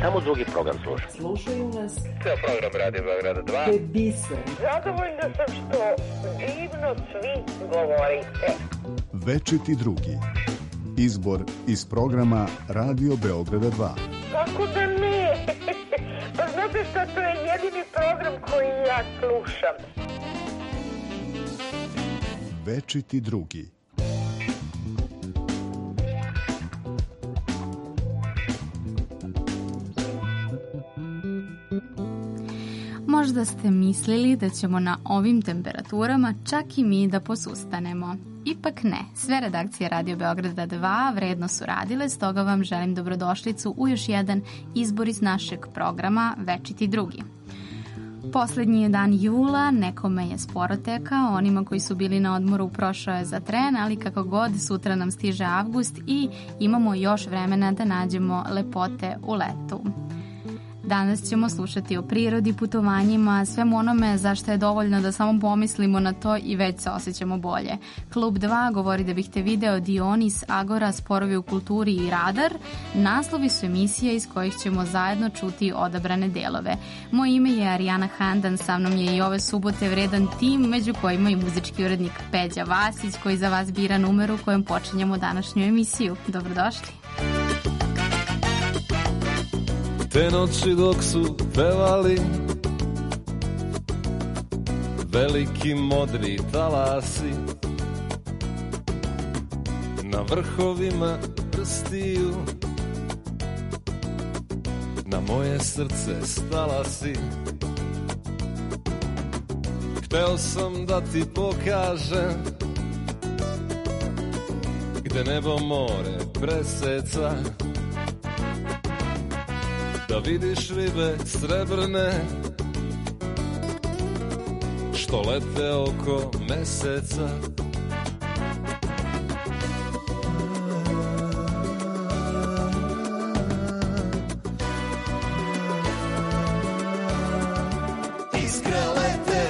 Samo drugi program slušam. Slušaju nas. Ceo program Radio Beograda 2. To je biser. Zadovoljna sam što divno svi govorite. Večiti drugi. Izbor iz programa Radio Beograda 2. Kako da ne? Pa znate šta, to je jedini program koji ja slušam. Večiti drugi. Možda ste mislili da ćemo na ovim temperaturama čak i mi da posustanemo. Ipak ne, sve redakcije Radio Beograda 2 vredno su radile, stoga vam želim dobrodošlicu u još jedan izbor iz našeg programa Večiti drugi. Poslednji je dan jula, nekome je sporo tekao, onima koji su bili na odmoru prošao je za tren, ali kako god sutra nam stiže avgust i imamo još vremena da nađemo lepote u letu. Danas ćemo slušati o prirodi, putovanjima, svemu onome zašto je dovoljno da samo pomislimo na to i već se osjećamo bolje. Klub 2 govori da bih te video Dionis, Agora, Sporovi u kulturi i Radar. Naslovi su emisije iz kojih ćemo zajedno čuti odabrane delove. Moje ime je Arijana Handan, sa mnom je i ove subote vredan tim, među kojima i muzički urednik Peđa Vasić, koji za vas bira numeru kojom počinjemo današnju emisiju. Dobrodošli. Te noći dok su pevali veliki modri talasi, na vrhovima prstiju na moje srce stala si. Hteo sam da ti pokažem gde nebo more preseca, da vidiš ribe srebrne što lete oko meseca. Iskre lete,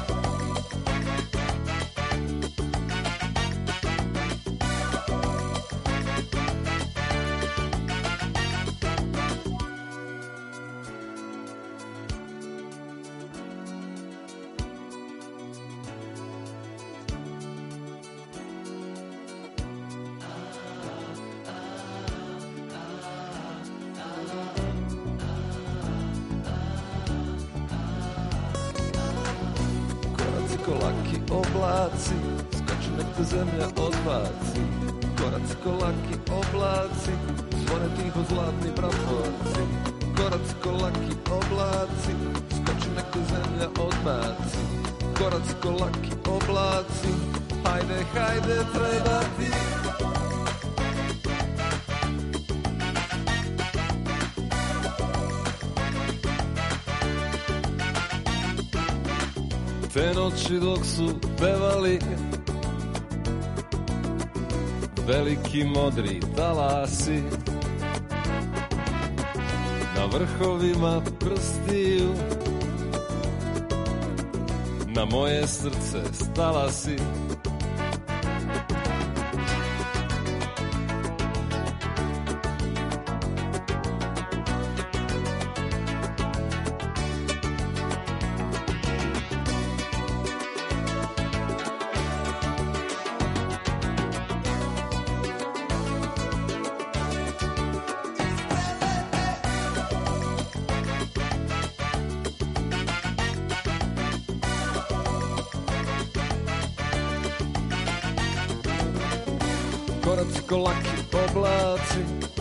kolaki oblaci, skaču nek te zemlja odbaci. Koraci kolaki oblaci, zvone tiho zlatni praporci. Koraci kolaki oblaci, skaču nek te zemlja odbaci. Koraci kolaki oblaci, hajde, hajde, treba ti. Te noći dok su pevali veliki modri talasi, na vrhovima prstiju na moje srce stala si. Koraci kolaki oblaci,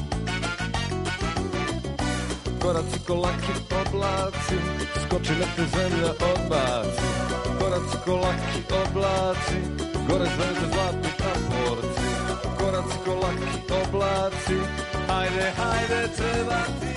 koraci kolaki oblaci, skoči nek te zemlja odbaci. Koraci kolaki oblaci, gore zvezde zlatni praporci. Koraci kolaki oblaci, hajde, hajde, treba ti.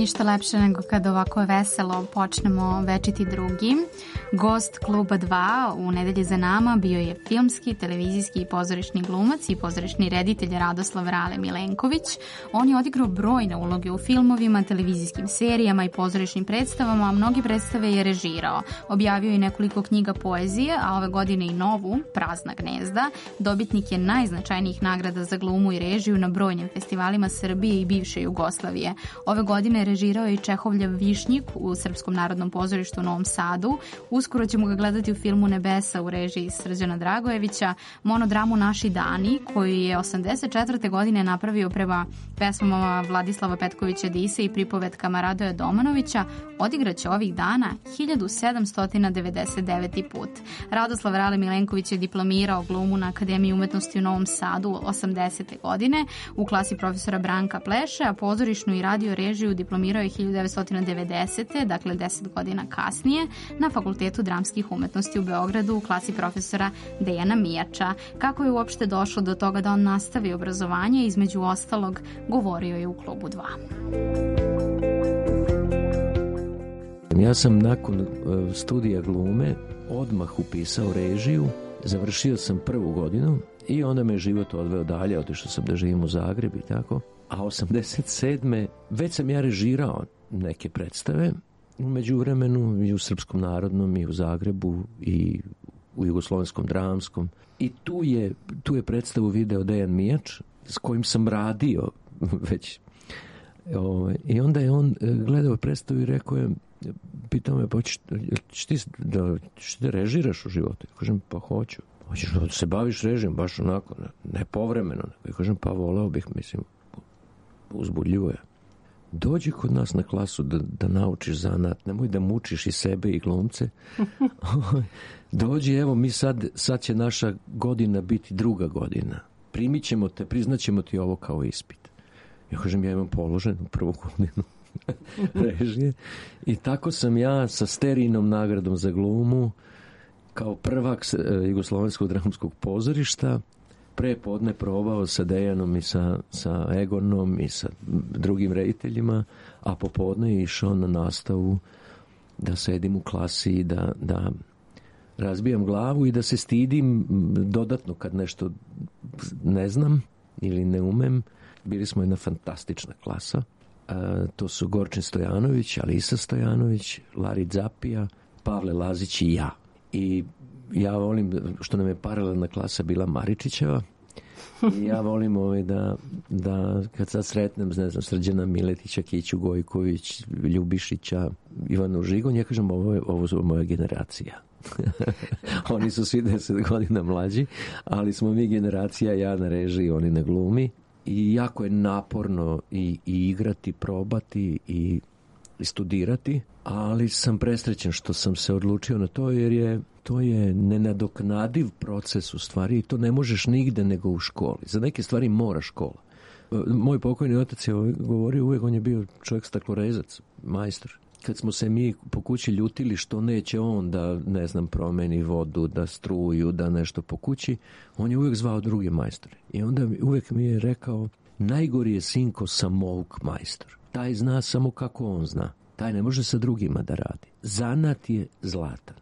Ništa lepše nego kad ovako veselo počnemo večiti drugi. Gost Kluba 2 u nedelji za nama bio je filmski, televizijski i pozorišni glumac i pozorišni reditelj Radoslav Rale Milenković. On je odigrao brojne uloge u filmovima, televizijskim serijama i pozorišnim predstavama, a mnogi predstave je režirao. Objavio je nekoliko knjiga poezije, a ove godine i novu, Prazna gnezda. Dobitnik je najznačajnijih nagrada za glumu i režiju na brojnim festivalima Srbije i bivše Jugoslavije. Ove godine režirao je i Čehovljev Višnjik u Srpskom narodnom pozorištu u Novom Sadu. Uskoro ćemo ga gledati u filmu Nebesa u režiji Srđana Dragojevića, monodramu Naši dani, koju je 84. godine napravio prema pesmama Vladislava Petkovića Dise i pripovetkama Radoja Domanovića, odigraće ovih dana 1799. put. Radoslav Rale Milenković je diplomirao glumu na Akademiji umetnosti u Novom Sadu 80. godine u klasi profesora Branka Pleše, a pozorišnu i radio režiju diplomirao je 1990. dakle 10 godina kasnije, na Fakultetu dramskih umetnosti u Beogradu u klasi profesora Dejana Mijača. Kako je uopšte došlo do toga da on nastavi obrazovanje, između ostalog, govorio je u Klubu 2. Ja sam nakon studija glume odmah upisao režiju, završio sam prvu godinu i onda me život odveo dalje, otišao sam da živim u Zagreb i tako. A 87. već sam ja režirao neke predstave, u međuvremenu i u Srpskom narodnom i u Zagrebu i u Jugoslovenskom dramskom. I tu je predstavu video Dejan Mijač, s kojim sam radio već. I onda je on gledao predstavu i rekao je, pitao me, pa ćeš ti da režiraš u životu? Ja kažem, pa hoću. Hoćeš da se baviš režijom, baš onako, ne povremeno. Ja kažem, pa voleo bih, mislim, uzbudljivo je. Dođi kod nas na klasu da naučiš zanat, nemoj da mučiš i sebe i glumce. Dođi, evo, mi sad će naša godina biti druga godina. Primit ćemo te, priznaćemo ti ovo kao ispit. Ja kažem, ja imam položenu prvu godinu režije. I tako sam ja sa Sterijinom nagradom za glumu, kao prvak Jugoslovenskog dramskog pozorišta, pre podne probao sa Dejanom i sa Egonom i sa drugim rediteljima, a popodne je išao na nastavu da sedim u klasi i da razbijam glavu i da se stidim dodatno kad nešto ne znam ili ne umem. Bili smo jedna fantastična klasa. To su Gorčin Stojanović, Alisa Stojanović, Lari Zapija, Pavle Lazić i ja. I ja volim, što nam je paralelna klasa bila Maričićeva, i ja volim da kad sad sretnem, ne znam, Srđana Miletića, Kiću Gojković, Ljubišića, Ivanu Žigon, ja kažem, ovo su moja generacija. Oni su svi 10 godina mlađi, ali smo mi generacija, ja na režiji, oni na glumi. I jako je naporno i igrati, probati i studirati, ali sam presrećen što sam se odlučio na to, jer to je nenadoknadiv proces u stvari i to ne možeš nigde nego u školi. Za neke stvari mora škola. Moj pokojni otac je govorio uvijek, on je bio čovjek staklorezac, majstor. Kad smo se mi po kući ljutili što neće on da, ne znam, promeni vodu, da struju, da nešto po kući, on je uvijek zvao druge majstore. I onda uvijek mi je rekao, najgori je sinko samouk majstor. Taj zna samo kako on zna. Taj ne može sa drugima da radi. Zanat je zlatan.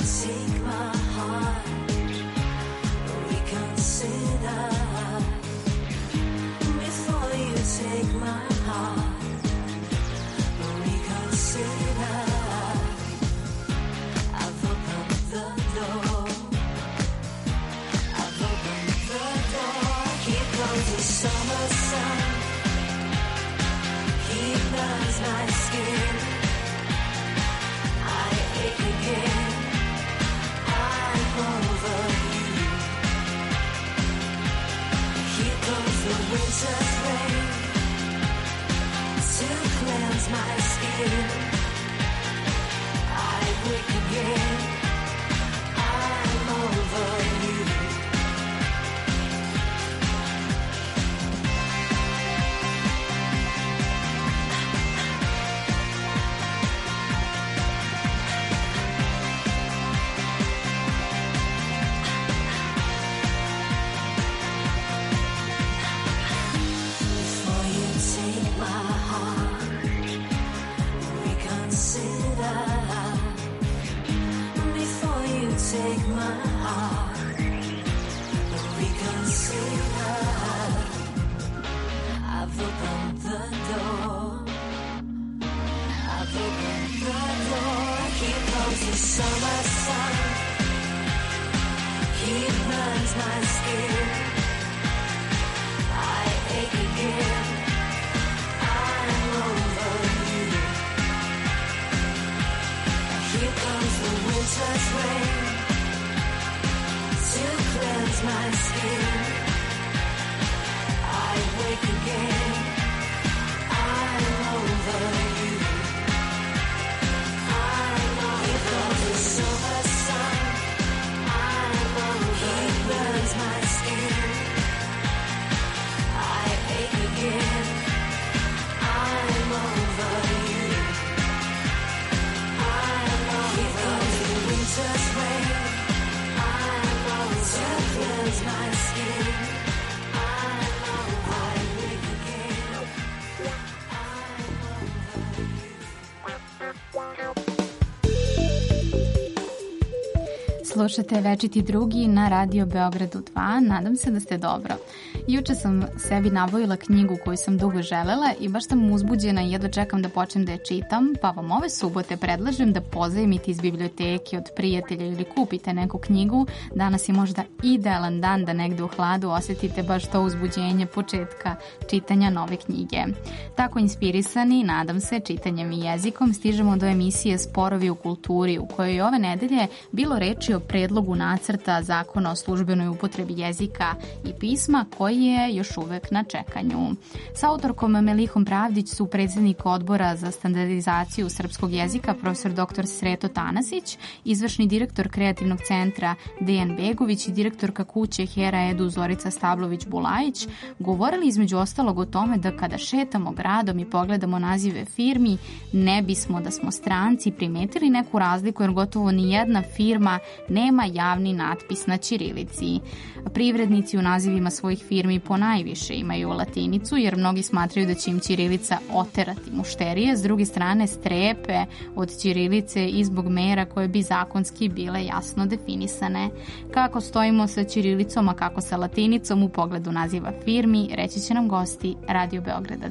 Slušate Večiti drugi na Radio Beogradu 2. Nadam se da ste dobro. Juče sam sebi nabavila knjigu koju sam dugo želela i baš sam uzbuđena i jedva čekam da počnem da je čitam, pa vam ove subote predlažem da pozajmite iz biblioteke, od prijatelja ili kupite neku knjigu. Danas je možda idealan dan da negde u hladu osetite baš to uzbuđenje početka čitanja nove knjige. Tako inspirisani, nadam se, čitanjem i jezikom stižemo do emisije Sporovi u kulturi, u kojoj je ove nedelje bilo reči o predlogu nacrta zakona o službenoj upotrebi jezika i pisma koji je još uvek na čekanju. Sa autorkom Melihom Pravdić su predsjednik odbora za standardizaciju srpskog jezika profesor dr. Sreto Tanasić, izvršni direktor kreativnog centra Dejan Begović i direktorka kuće Hera Edu Zorica Stablović-Bulajić govorili između ostalog o tome da kada šetamo gradom i pogledamo nazive firmi, ne bismo da smo stranci primetili neku razliku jer gotovo ni jedna firma nema javni natpis na ćirilici. Privrednici u nazivima svojih firmi ponajviše imaju latinicu jer mnogi smatraju da će im ćirilica oterati mušterije, s druge strane strepe od ćirilice i zbog mera koje bi zakonski bile jasno definisane. Kako stojimo sa ćirilicom, a kako sa latinicom u pogledu naziva firmi, reći će nam gosti Radio Beograda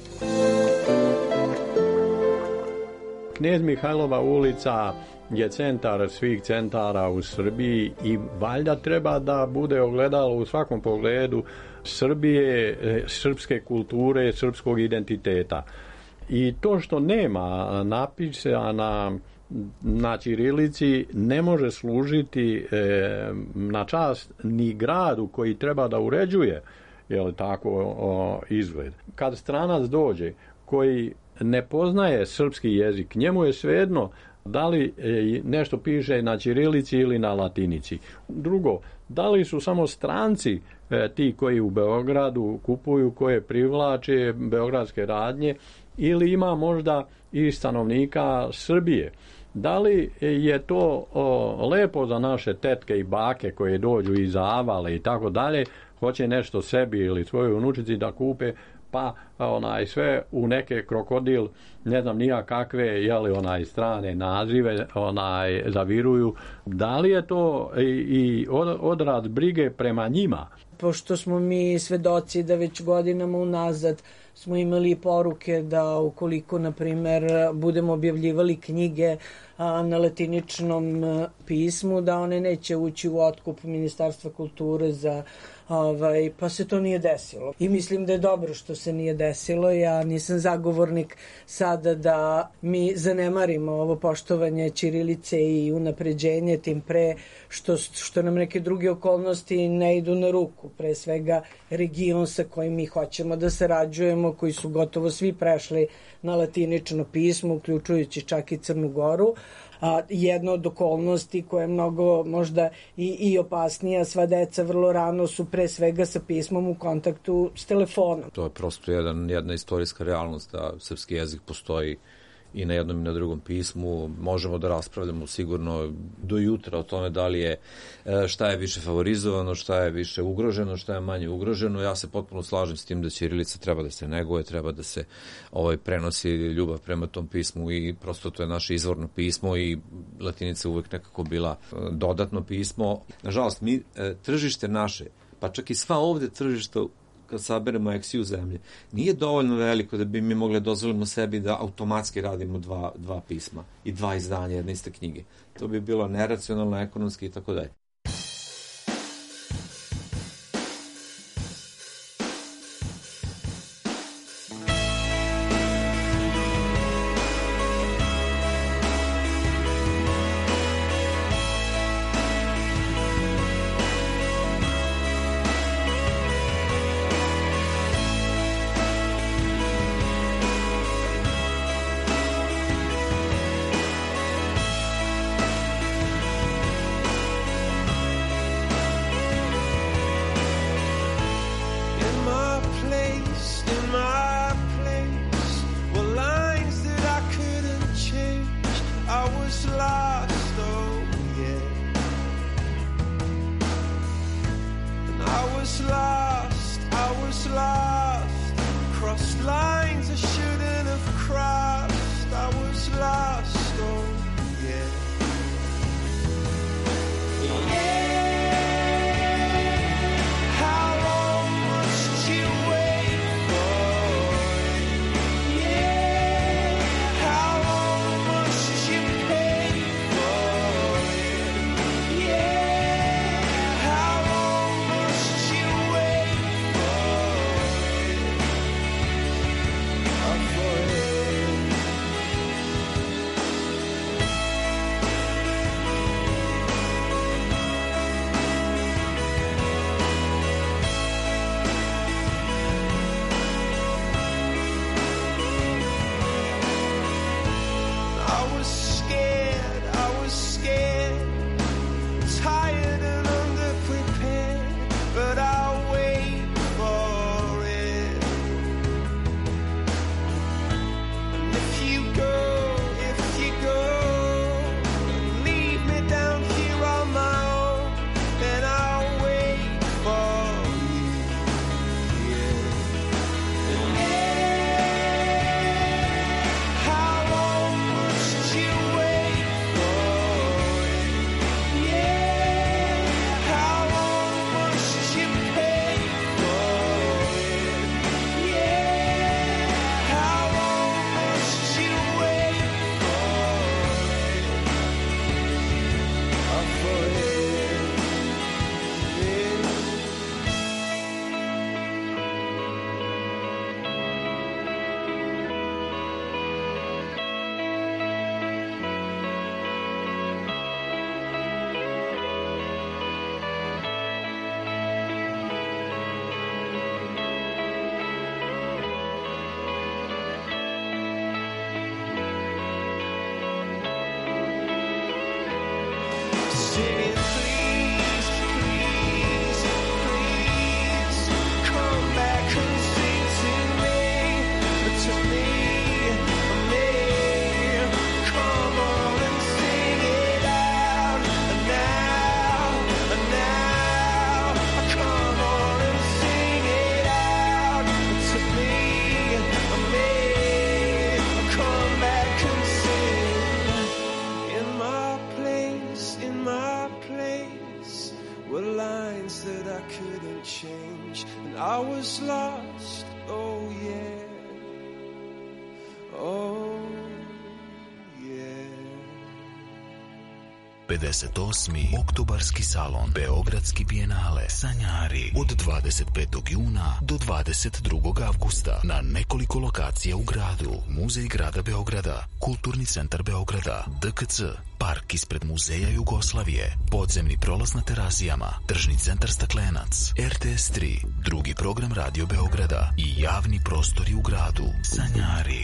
2. Knez Mihajlova ulica je centar svih centara u Srbiji i valjda treba da bude ogledalo u svakom pogledu Srbije, srpske kulture, srpskog identiteta. I to što nema napisa na ćirilici ne može služiti na čast ni gradu koji treba da uređuje tako izgled. Kad stranac dođe koji ne poznaje srpski jezik, njemu je svejedno da li nešto piše na ćirilici ili na latinici. Drugo, da li su samo stranci ti koji u Beogradu kupuju, koje privlače beogradske radnje, ili ima možda i stanovnika Srbije. Da li je to lepo za naše tetke i bake koje dođu iz Avale i tako dalje, hoće nešto sebi ili svojoj unučici da kupe, pa sve u neke krokodil, ne znam nija kakve, strane nazive zaviruju. Da li je to i odraz brige prema njima? Pošto smo mi svedoci da već godinama unazad smo imali poruke da ukoliko, na primer, budemo objavljivali knjige na latiničnom pismu, da one neće ući u otkup Ministarstva kulture pa se to nije desilo. I mislim da je dobro što se nije desilo. Ja nisam zagovornik sada da mi zanemarimo ovo poštovanje ćirilice i unapređenje, tim pre što nam neke druge okolnosti ne idu na ruku. Pre svega region sa kojim mi hoćemo da sarađujemo, koji su gotovo svi prešli na latinično pismo, uključujući čak i Crnu Goru. Jedna od okolnosti koja je mnogo možda i opasnija, sva deca vrlo rano su pre svega sa pismom u kontaktu s telefonom. To je prosto jedna istorijska realnost da srpski jezik postoji i na jednom i na drugom pismu. Možemo da raspravljamo sigurno do jutra o tome da li je šta je više favorizovano, šta je više ugroženo, šta je manje ugroženo. Ja se potpuno slažem s tim da ćirilica treba da se neguje, treba da se prenosi ljubav prema tom pismu i prosto to je naše izvorno pismo i latinica uvek nekako bila dodatno pismo. Nažalost, mi tržište naše, pa čak i sva ovde tržišta kad saberemo eksiju zemlje, nije dovoljno veliko da bi mi mogli dozvolimo sebi da automatski radimo dva pisma i dva izdanja jedne iste knjige. To bi bilo neracionalno, ekonomski i tako dalje. I couldn't change, and I was lost, oh yeah, oh yeah. 58. oktobarski salon Beogradski bijenale Sanjari od 25. juna do 22. avgusta na nekoliko lokacija u gradu. Muzej grada Beograda, Kulturni centar Beograda, DKC, park ispred Muzeja Jugoslavije, podzemni prolaz na Terazijama, tržni centar Staklenac, RTS 3, drugi program Radio Beograda i javni prostori u gradu. Sanjari.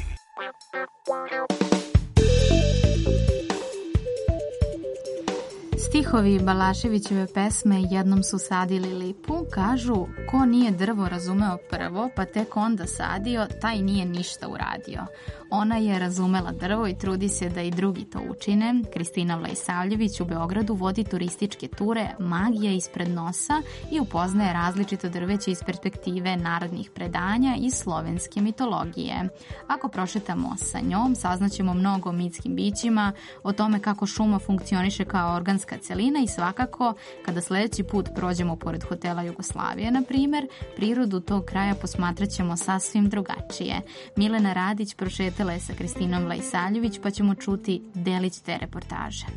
Stihovi Balaševićeve pesme Jednom su sadili lipu kažu ko nije drvo razumeo prvo pa tek onda sadio, taj nije ništa uradio. Ona je razumela drvo i trudi se da i drugi to učine. Kristina Vlajsavljević u Beogradu vodi turističke ture Magija ispred nosa i upoznaje različito drveće iz perspektive narodnih predanja i slovenske mitologije. Ako prošetamo sa njom, saznaćemo mnogo o mitskim bićima, o tome kako šuma funkcioniše kao organska celina i svakako, kada sledeći put prođemo pored hotela Jugoslavije, na primer, prirodu tog kraja posmatraćemo sasvim drugačije. Milena Radić prošetala je sa Kristinom Vlajsavljević, pa ćemo čuti delić te reportaže.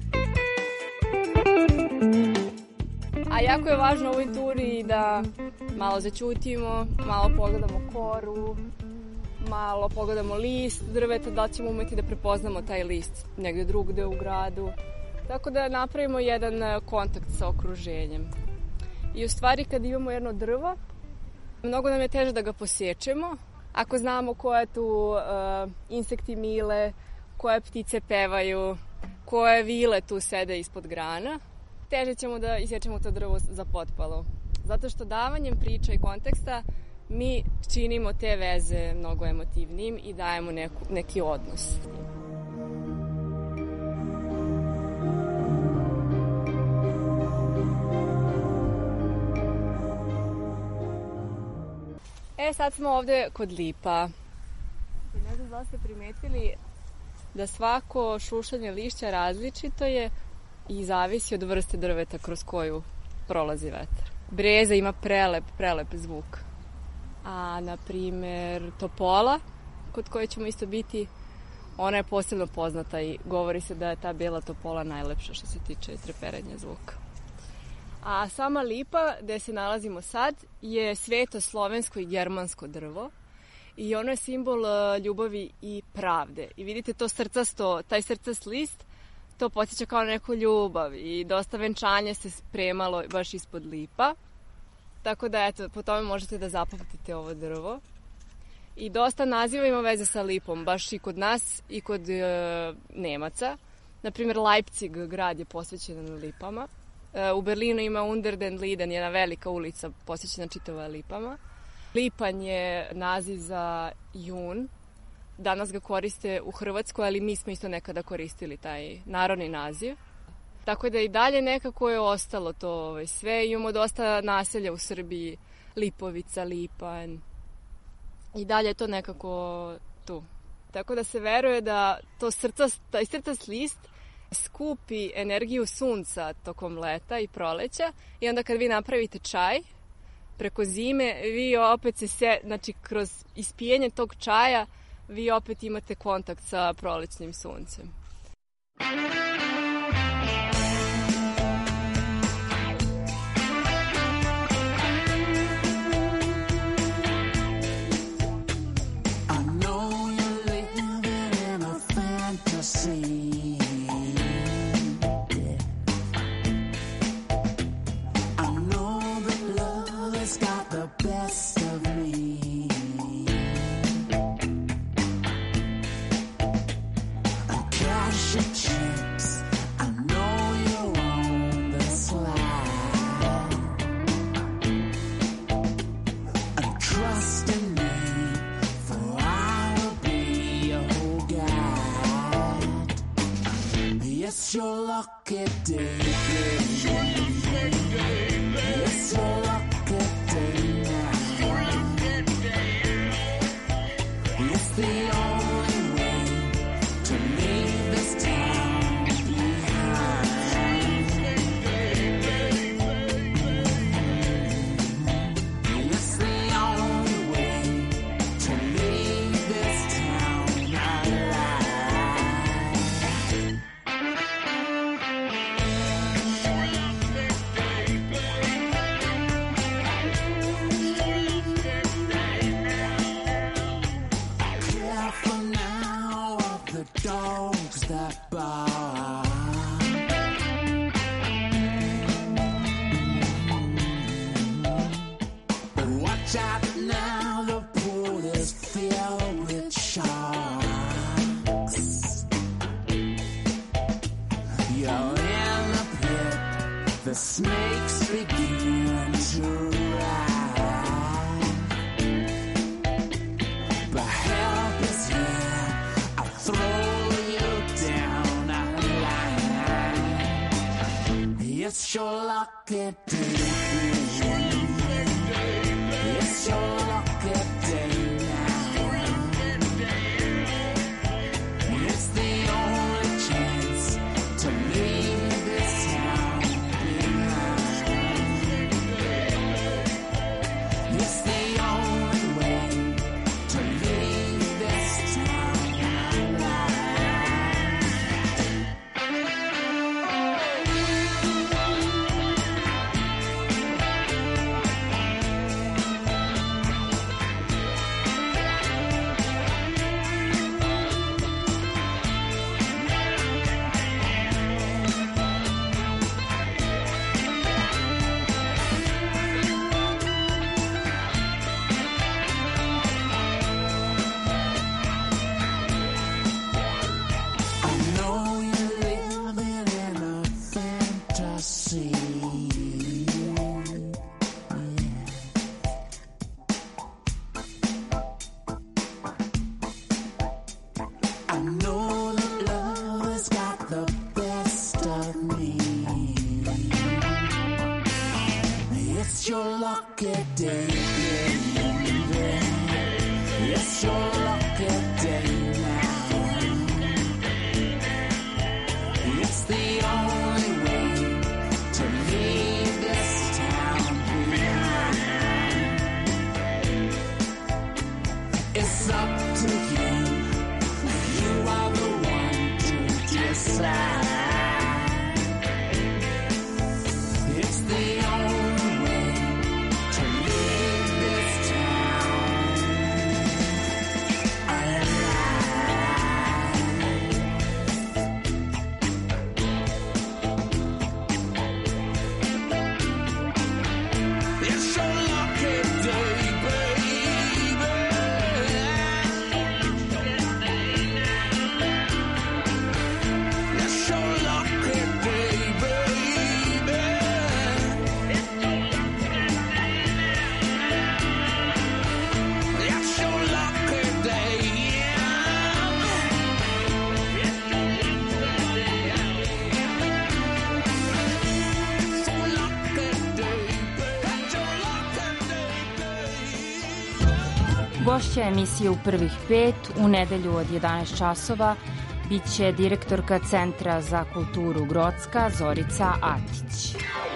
A jako je važno u ovoj turi da malo zaćutimo, malo pogledamo koru, malo pogledamo list drveta, da ćemo umeti da prepoznamo taj list negde drugde u gradu. Tako da napravimo jedan kontakt sa okruženjem. I u stvari kad imamo jedno drvo, mnogo nam je teže da ga posjećemo. Ako znamo koje tu insekti mile, koje ptice pevaju, koje vile tu sede ispod grana, teže ćemo da isječemo to drvo za potpalu. Zato što davanjem priča i konteksta mi činimo te veze mnogo emotivnijim i dajemo neki odnos. Sad smo ovde kod lipa. Ne znam da ste primetili da svako šušanje lišća različito je i zavisi od vrste drveta kroz koju prolazi vetar. Breza ima prelep zvuk. A, na primer, topola, kod koje ćemo isto biti, ona je posebno poznata i govori se da je ta bela topola najlepša što se tiče treperenja zvuka. A sama lipa, gde se nalazimo sad, je sveto slovensko i germansko drvo i ono je simbol ljubavi i pravde. I vidite to srcasto, taj srcast list, to podsjeća kao neku ljubav i dosta venčanja se spremalo baš ispod lipa. Tako da, eto, po tome možete da zapamtite ovo drvo. I dosta naziva ima veze sa lipom, baš i kod nas i kod Nemaca. Naprimjer, Leipzig grad je posvećen lipama. U Berlinu ima Unter den Linden, jedna velika ulica posvećena čitava lipama. Lipanj je naziv za jun. Danas ga koriste u Hrvatskoj, ali mi smo isto nekada koristili taj narodni naziv. Tako da i dalje nekako je ostalo to sve. Imamo dosta naselja u Srbiji, Lipovica, Lipanj. I dalje je to nekako tu. Tako da se veruje da taj srcast list skupi energiju sunca tokom leta i proleća i onda kad vi napravite čaj preko zime, vi opet znači kroz ispijenje tog čaja vi opet imate kontakt sa prolećnim suncem. It's your lucky day, yes, your lucky day now. It's the only way to leave this town behind. the snakes begin to rise. But help is here, I'll throw you down a line. It's your lucky day. It's your lucky day now. It's the only chance to leave this town behind. It's the only way to leave this town Gošća emisije u prvih 5 u nedelju od 11 časova biće direktorka Centra za kulturu Grocka Zorica Atić.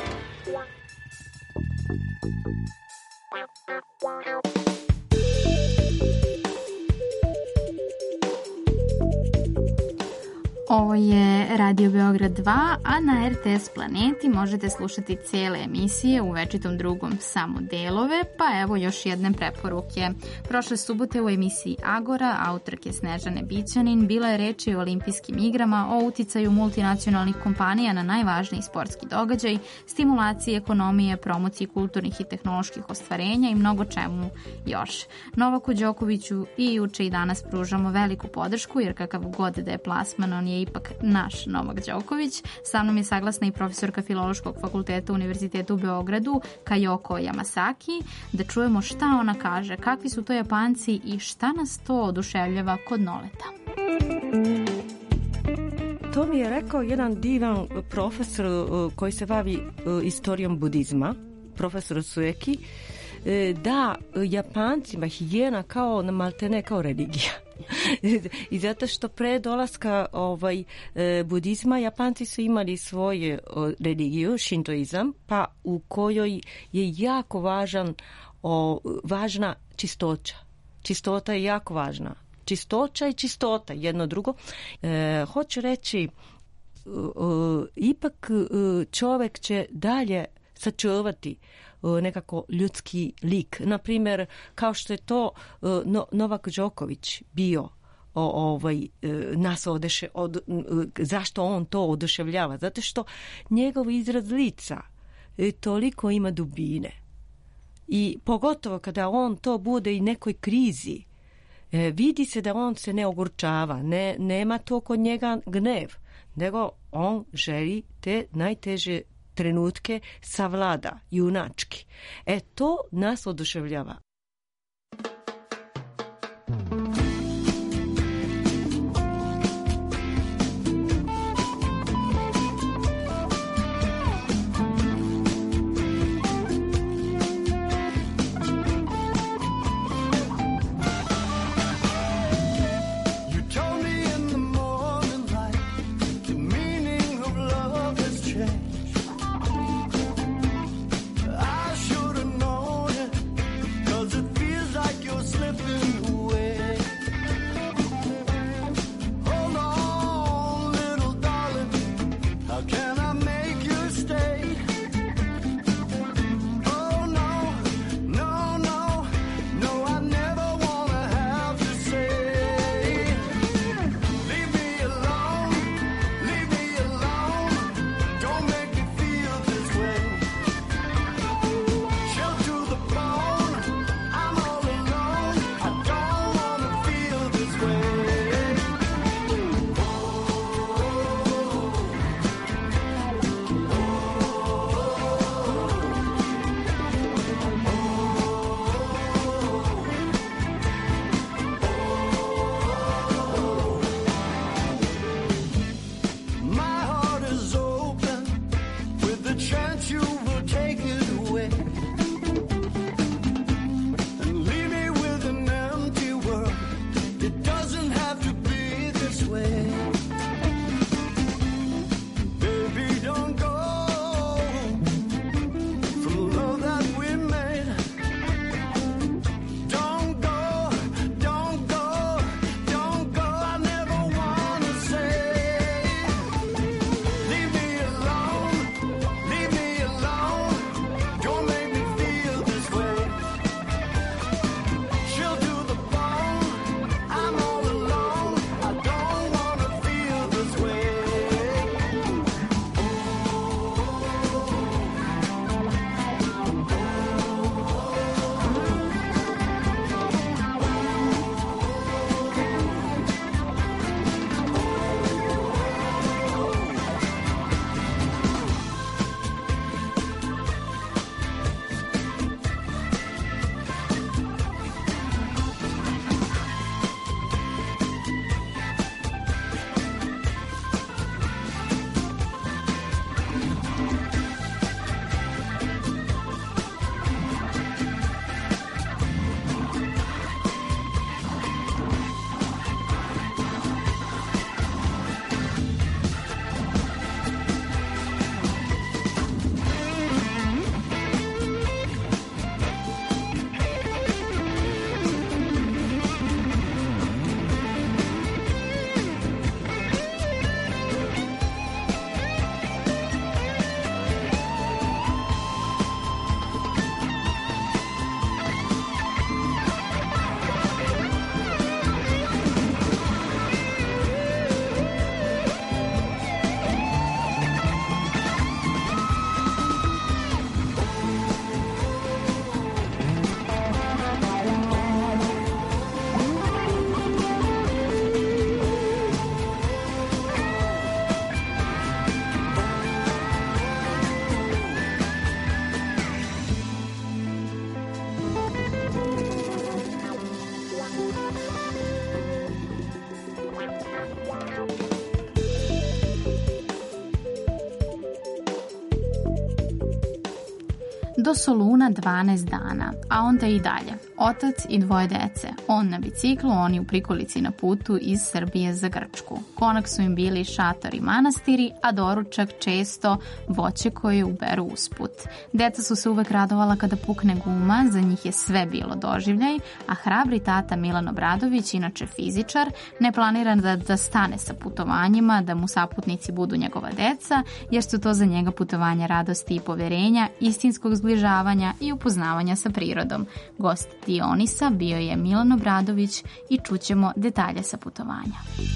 Ovo je Radio Beograd 2, a na RTS Planeti možete slušati cijele emisije, u večitom drugom samo delove, pa evo još jedne preporuke. Prošle subote u emisiji Agora, autorke Snežane Bićanin, bila je reči o olimpijskim igrama, o uticaju multinacionalnih kompanija na najvažniji sportski događaj, stimulaciji ekonomije, promociji kulturnih i tehnoloških ostvarenja i mnogo čemu još. Novaku Đokoviću i juče i danas pružamo veliku podršku, jer kakav god da je plasman, on je ipak naš Novak Đoković. Sa mnom je saglasna i profesorka Filološkog fakulteta Univerziteta u Beogradu, Kajoko Yamasaki, da čujemo šta ona kaže, kakvi su to Japanci i šta nas to oduševljava kod Noleta. To mi je rekao jedan divan profesor koji se bavi istorijom budizma, profesor Sueki, da Japancima higijena kao maltene kao religija. I zato što pre dolaska budizma Japanci su imali svoju religiju, šintoizam, pa u kojoj je jako važna čistoća. Čistota je jako važna. Čistoća i čistota, jedno drugo. Hoću reći, ipak čovjek će dalje sačuvati nekako ljudski lik. Naprimjer, kao što je to Novak Đoković bio, zašto on to oduševljava? Zato što njegov izraz lica toliko ima dubine. I pogotovo kada on to bude i nekoj krizi, vidi se da on se ne ogorčava, nema to kod njega gnev, nego on želi te najteže trenutke savlada junački. To nas oduševljava. Do Soluna 12 dana, a onda i dalje. Otac i 2 dece. On na biciklu, oni u prikolici na putu iz Srbije za Grčku. Konak su im bili šator i manastiri, a doručak često voće koje uberu usput. Deca su se uvek radovala kada pukne guma, za njih je sve bilo doživljaj, a hrabri tata Milan Obradović, inače fizičar, ne planira da stane sa putovanjima, da mu saputnici budu njegova deca, jer su to za njega putovanja radosti i poverenja, istinskog zbližavanja i upoznavanja sa prirodom. Gost Dionisa bio je Milan Obradović i čućemo detalje sa putovanja.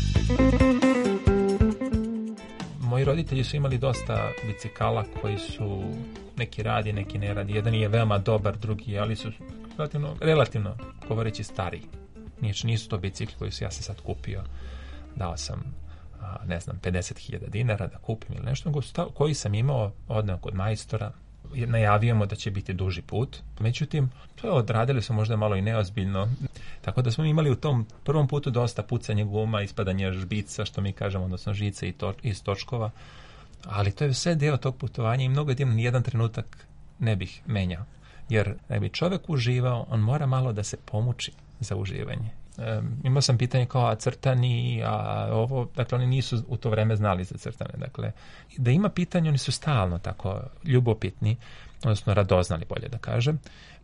Moji roditelji su imali dosta bicikala koji su neki radi, neki ne radi. Jedan je veoma dobar, drugi, ali su relativno govoreći stariji. Nisu to bicikli koji su ja sam sad kupio. Dao sam ne znam, 50.000 dinara da kupim ili nešto, koji sam imao odneo kod majstora, najavijemo da će biti duži put. Međutim, to odradili smo možda malo i neozbiljno. Tako da smo imali u tom prvom putu dosta pucanje guma, ispadanje žbica, što mi kažemo, odnosno žice iz točkova. Ali to je sve deo tog putovanja i mnogo jedino nijedan trenutak ne bih menjao. Jer da bi čovjek uživao, on mora malo da se pomuči za uživanje. Imao sam pitanje kao, a crtani, a ovo, dakle oni nisu u to vreme znali za crtane, dakle da ima pitanje, oni su stalno tako ljubopitni, odnosno radoznali, bolje da kažem,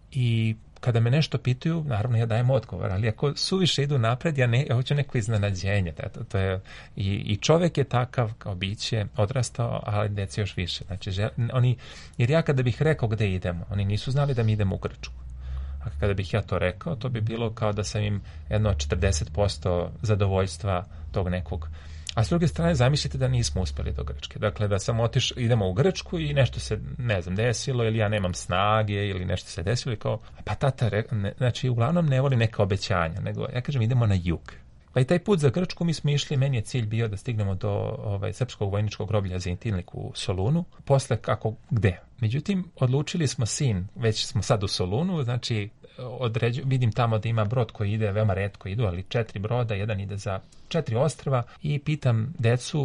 i kada me nešto pitaju, naravno ja dajem odgovor, ali ako suviše idu napred, ja hoću neko iznenađenje, to je, i čovjek je takav kao biće, odrastao, ali djeca još više, znači jer ja kada bih rekao gde idemo, oni nisu znali da mi idemo u Grčku. A kada bih ja to rekao, to bi bilo kao da sam im jedno 40% zadovoljstva tog nekog. A s druge strane, zamislite da nismo uspjeli do Grčke. Dakle, da sam idemo u Grčku i nešto se, ne znam, desilo, ili ja nemam snage, ili nešto se desilo, i kao, pa tata, znači, uglavnom ne voli neka obećanja, nego, ja kažem, idemo na jug. Pa i taj put za Grčku mi smo išli, meni je cilj bio da stignemo do srpskog vojničkog groblja Zintilnik u Solunu, posle kako gde. Međutim, odlučili smo već smo sad u Solunu, znači vidim tamo da ima brod koji ide, veoma retko idu, ali 4 broda, jedan ide za 4 ostrva i pitam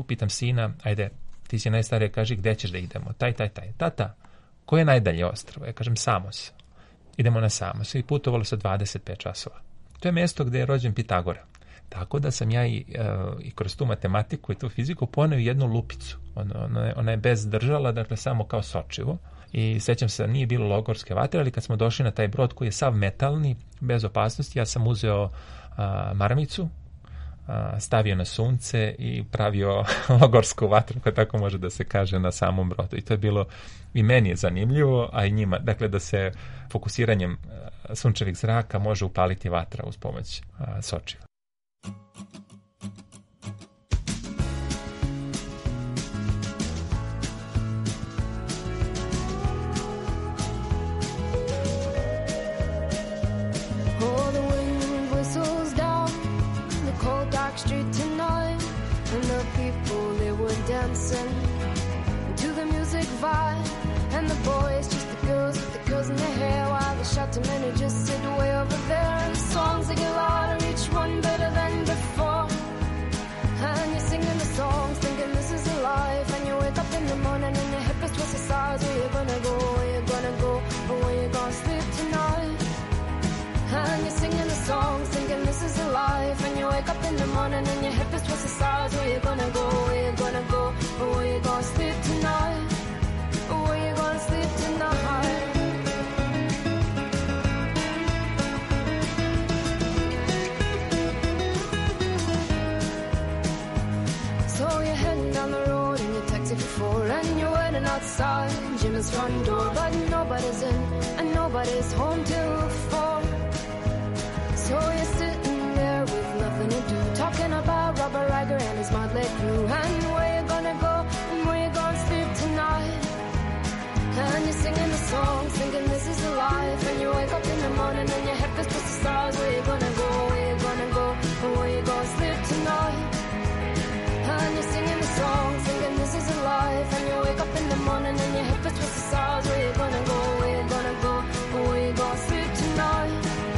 sina, ajde, ti si najstariji, kaži gde ćeš da idemo, taj. Tata, koje je najdalje ostrvo? Ja kažem Samos. Idemo na Samos i putovalo se 25 časova. To je mjesto gde je rođen Pitagora. Tako da sam ja i kroz tu matematiku i tu fiziku poneo jednu lupicu. Ona je bez držala, dakle samo kao sočivo. I sećam se da nije bilo logorske vatre, ali kad smo došli na taj brod koji je sav metalni, bez opasnosti, ja sam uzeo maramicu, stavio na sunce i pravio logorsku vatru, kad tako može da se kaže, na samom brodu. I to je bilo, i meni je zanimljivo, a i njima. Dakle, da se fokusiranjem sunčevih zraka može upaliti vatra uz pomoć sočiva. Street tonight, and the people, they were dancing to the music vibe, and the boys just the girls with the curls in their hair, while the shouting men who just sit way over there, and the songs they get louder, each one better than before, and you're singing the songs thinking this is a life, and you wake up in the morning and your hip is twisted sides. Where you gonna go, where you gonna go, or where you gonna sleep tonight? And you're singing the songs thinking this is a life, and you wake up in the morning and your hip is twisted sides. Where you gonna go, where you gonna go, or where you gonna sleep tonight, or where you gonna sleep tonight? So you're heading down the road in your taxi for 4, and you're waiting outside Jim's front door, but nobody's in and nobody's home till 4. So you're sitting there with nothing to do, talking about Robert Riger and his motley crew, and where you gonna go and where you gonna sleep tonight. And you're singing the songs thinking this is a life, and you wake up in the morning and your head is just the stars. Where you gonna go, where you gonna go, and where you gonna sleep tonight. And you're singing the songs thinking this is a life, and you wake up in the morning and your head is just the stars. Where you gonna go, where you gonna go, and where you gonna sleep tonight.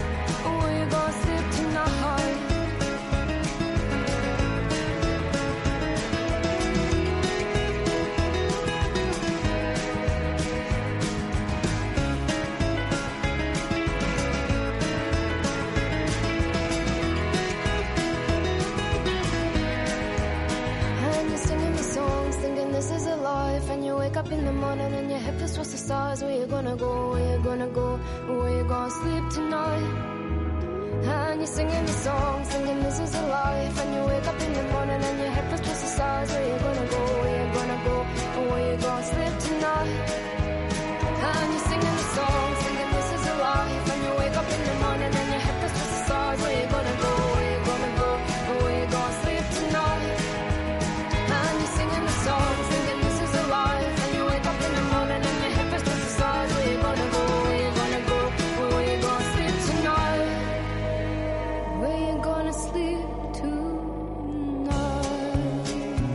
Up in the morning and your head is towards the stars. Where you gonna go, where you gonna go, where you gonna sleep tonight. And you're singing the song, singing this is a life, and you wake up in the morning and your head is towards the stars. Where you gonna go, where you gonna go, where you gonna sleep tonight. And you're singing the song, singing this is a life, and you wake up in the morning and your head is towards the stars. Where you gonna go, where you gonna go, where you gonna sleep tonight. And you're singing the song, singing this is a life, and you wake up in the morning and your head is towards the stars. Where you gonna go, where you gonna go, where you gonna sleep tonight. Where you gonna sleep tonight.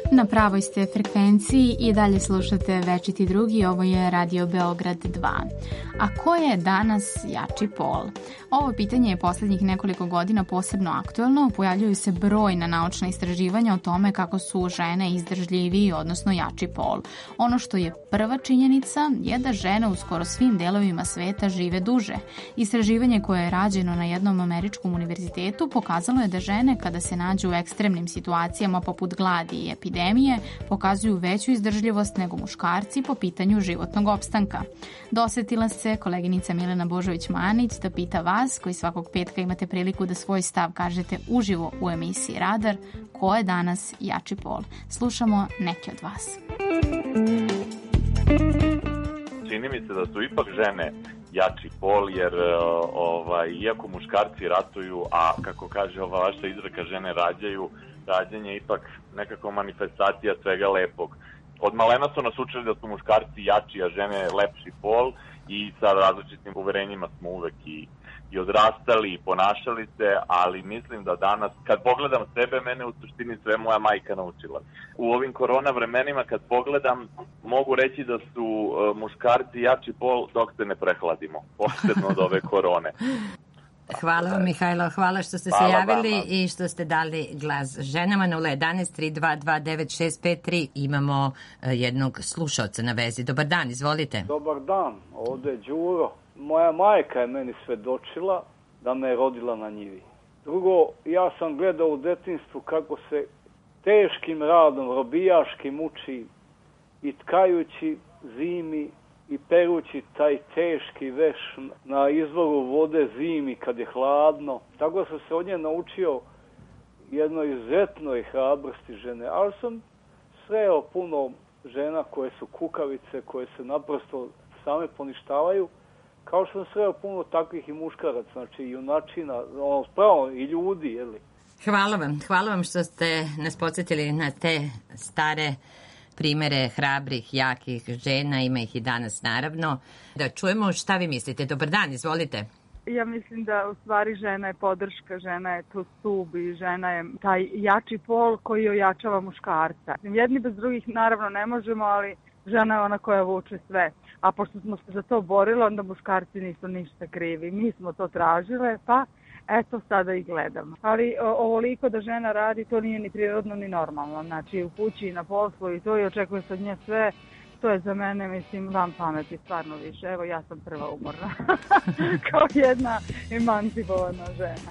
Na pravoj ste frekvenciji i dalje slušate Večiti drugi, ovo je Radio Beograd 2. A ko je danas jači pol? Ovo pitanje je posljednjih nekoliko godina posebno aktuelno, pojavljuju se brojna naučna istraživanja o tome kako su žene izdržljiviji, odnosno jači pol. Ono što je prva činjenica je da žene u skoro svim delovima sveta žive duže. Istraživanje koje je rađeno na jednom američkom univerzitetu pokazalo je da žene kada se nađu u ekstremnim situacijama poput gladi i epidemije pokazuju veću izdržljivost nego muškarci po pitanju životnog opstanka. Dosetila se koleginica Milena Božović-Manić da pita vas, koji svakog petka imate priliku da svoj stav kažete uživo u emisiji Radar, ko je danas jači pol. Slušamo neke od vas. Čini mi se da su ipak žene jači pol, jer iako muškarci ratuju, a kako kaže ova vaša izreka, žene rađaju, rađanje je ipak nekako manifestacija svega lepog. Od malena su nas učili da su muškarci jači, a žene lepši pol, i sa različitim uverenjima smo uvek i odrastali i ponašali se, ali mislim da danas, kad pogledam sebe, mene u suštini sve moja majka naučila. U ovim korona vremenima, kad pogledam, mogu reći da su muškarci jači pol dok se ne prehladimo, posebno od ove korone. Hvala vam, Mihajlo, hvala što ste se javili i što ste dali glas ženama. Na 11-322-9653 imamo jednog slušaoca na vezi. Dobar dan, izvolite. Dobar dan, ovde je Đuro. Moja majka je meni svedočila da me je rodila na njivi. Drugo, ja sam gledao u detinjstvu kako se teškim radom, robijaškim uči i tkajući zimi i perući taj teški veš na izvoru vode zimi kad je hladno. Tako sam se od nje naučio jednoj izuzetnoj hrabrosti žene, ali sam sreo puno žena koje su kukavice, koje se naprosto same poništavaju, kao što sam sreo puno takvih i muškaraca, znači i junačina, spravo i ljudi, jeli. Hvala vam što ste nas podsjetili na te stare primere hrabrih, jakih žena, ima ih i danas naravno. Da čujemo šta vi mislite. Dobar dan, izvolite. Ja mislim da u stvari žena je podrška, žena je tu stub i žena je taj jači pol koji ojačava muškarca. Jedni bez drugih naravno ne možemo, ali žena je ona koja vuče sve. A pošto smo se za to borili, onda muškarci nisu ništa krivi. Mi smo to tražile, pa eto sada i gledamo. Ali ovoliko da žena radi, to nije ni prirodno ni normalno. Znači u kući i na poslu i to, i očekuje se od nje sve. To je za mene, mislim, van pameti stvarno više. Evo, ja sam prva umorna. Kao jedna emancipovana žena.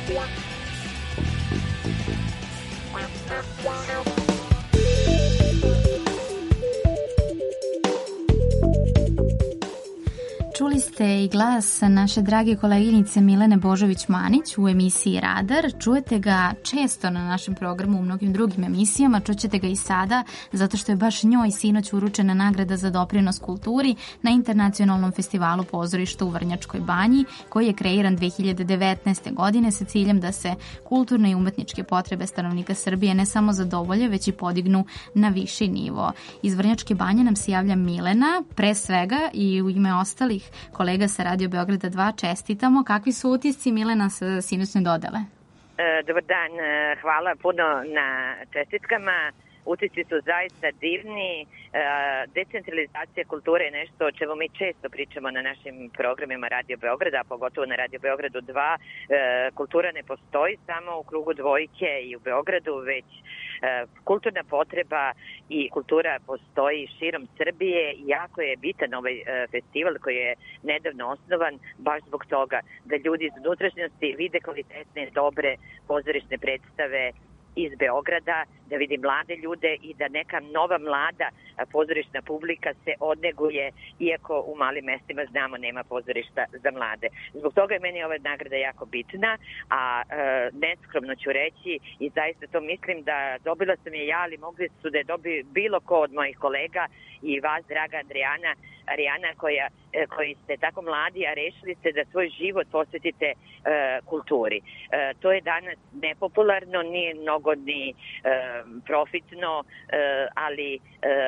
Čuli ste i glas naše drage koleginice Milene Božović-Manić u emisiji Radar. Čujete ga često na našem programu u mnogim drugim emisijama, čućete ga i sada, zato što je baš njoj sinoć uručena nagrada za doprinos kulturi na Internacionalnom festivalu pozorišta u Vrnjačkoj Banji, koji je kreiran 2019. godine sa ciljem da se kulturne i umetničke potrebe stanovnika Srbije ne samo zadovolje, već i podignu na viši nivo. Iz Vrnjačke Banje nam se javlja Milena, pre svega i u ime ostalih kolega sa Radio Beograda 2 čestitamo. Kakvi su utisci, Milena, sa sinoćne dodele? Dobar dan, hvala puno na čestitkama. Utisci su zaista divni. Decentralizacija kulture je nešto o čemu mi često pričamo na našim programima Radio Beograda, a pogotovo na Radio Beogradu 2. Kultura ne postoji samo u krugu dvojke i u Beogradu, već kulturna potreba i kultura postoji širom Srbije. Jako je bitan ovaj festival koji je nedavno osnovan baš zbog toga da ljudi iz unutrašnjosti vide kvalitetne, dobre pozorišne predstave iz Beograda, da vidi mlade ljude i da neka nova mlada pozorišna publika se odneguje, iako u malim mestima znamo nema pozorišta za mlade. Zbog toga je meni ova nagrada jako bitna, a neskromno ću reći i zaista to mislim da dobila sam je ja, ali mogli su da je dobi bilo ko od mojih kolega i vas, draga Arijana, koji ste tako mladi, a rešili ste da svoj život posvetite kulturi. To je danas nepopularno, nije mnogo ni profitno, ali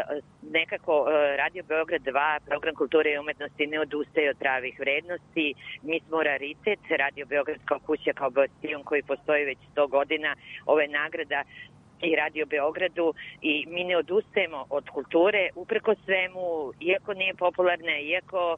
nekako Radio Beograd 2, program kulture i umetnosti ne odustaje od pravih vrednosti. Mi smo raritet, Radio Beograd kao kuća, kao bastion koji postoji već 100 godina. Ova je nagrada i Radio Beogradu i mi ne odustajemo od kulture upreko svemu, iako nije popularna, iako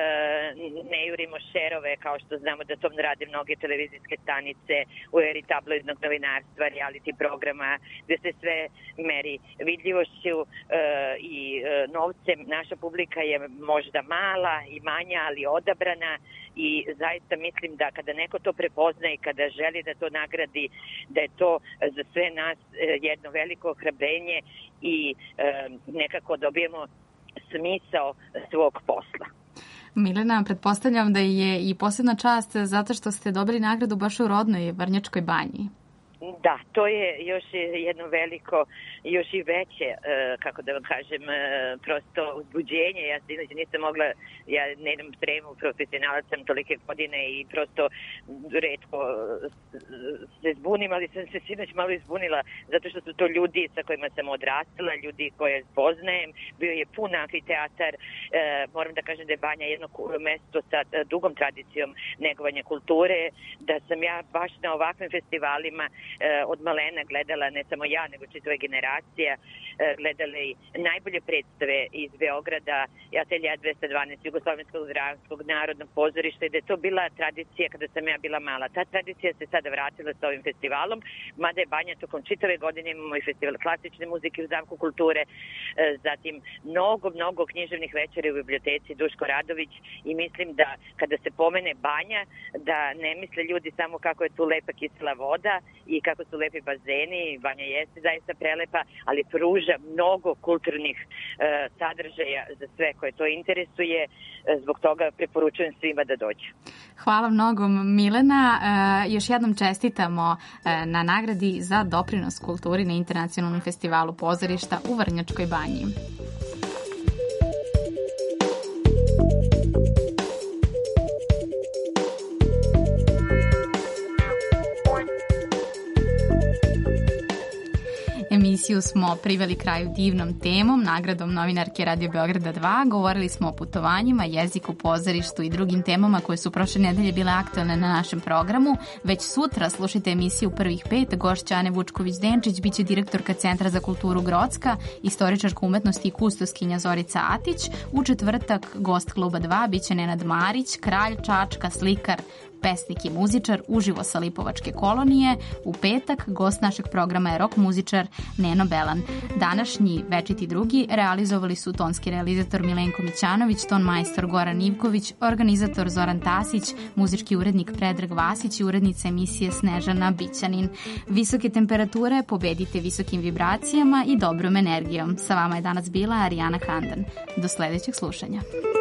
ne jurimo šerove kao što znamo da to rade mnoge televizijske stanice u eri tabloidnog novinarstva, reality programa gde se sve meri vidljivošću i novcem. Naša publika je možda mala i manja, ali odabrana i zaista mislim da kada neko to prepozna i kada želi da to nagradi, da je to za sve nas jedno veliko ohrabrenje i nekako dobijemo smisao svog posla. Milena, pretpostavljam da je i posebna čast zato što ste dobili nagradu baš u rodnoj Vrnjačkoj Banji. Da, to je još jedno veliko, još i veće, kako da vam kažem, prosto uzbuđenje. Ja nisam mogla, ja ne idem tremu, profesionalac sam tolike godine i prosto retko se zbunim, ali sam se sinoć malo izbunila zato što su to ljudi sa kojima sam odrastala, ljudi koje poznajem. Bio je pun amfiteatar, moram da kažem da je Banja jedno mesto sa dugom tradicijom negovanja kulture, da sam ja baš na ovakvim festivalima od malena gledala, ne samo ja, nego čitava generacija, gledali najbolje predstave iz Beograda, Ateljea 212, Jugoslovenskog dramskog narodnog pozorišta, i da je to bila tradicija kada sam ja bila mala. Ta tradicija se sada vratila sa ovim festivalom, mada je Banja tokom čitave godine, imamo i festival klasične muzike u Zamku kulture, zatim mnogo književnih večera u biblioteci Duško Radović, i mislim da kada se pomene Banja, da ne misle ljudi samo kako je tu lepa kisela voda i kako su lepi bazeni. Banja jeste zaista prelepa, ali pruža mnogo kulturnih sadržaja za sve koje to interesuje. Zbog toga preporučujem svima da dođu. Hvala mnogo, Milena. Još jednom čestitamo na nagradi za doprinos kulturi na Internacionalnom festivalu pozorišta u Vrnjačkoj Banji. Emisiju smo priveli kraju divnom temom, nagradom novinarke Radio Beograda 2. Govorili smo o putovanjima, jeziku, pozorištu i drugim temama koje su prošle nedelje bile aktualne na našem programu. Već sutra slušajte emisiju Prvih 5. Gošća Ane Vučković-Denčić biće direktorka Centra za kulturu Grocka, istoričarka umetnosti i kustoskinja Zorica Atić. U četvrtak gost Kluba 2 biće Nenad Marić, kralj Čačka, slikar, pesnik i muzičar uživo sa Lipovačke kolonije. U petak gost našeg programa je rock muzičar Neno Belan. Današnji Večiti drugi realizovali su tonski realizator Milenko Mićanović, ton majstor Goran Ivković, organizator Zoran Tasić, muzički urednik Predrag Vasić i urednica emisije Snežana Bićanin. Visoke temperature pobedite visokim vibracijama i dobrom energijom. Sa vama je danas bila Arijana Handan. Do sledećeg slušanja.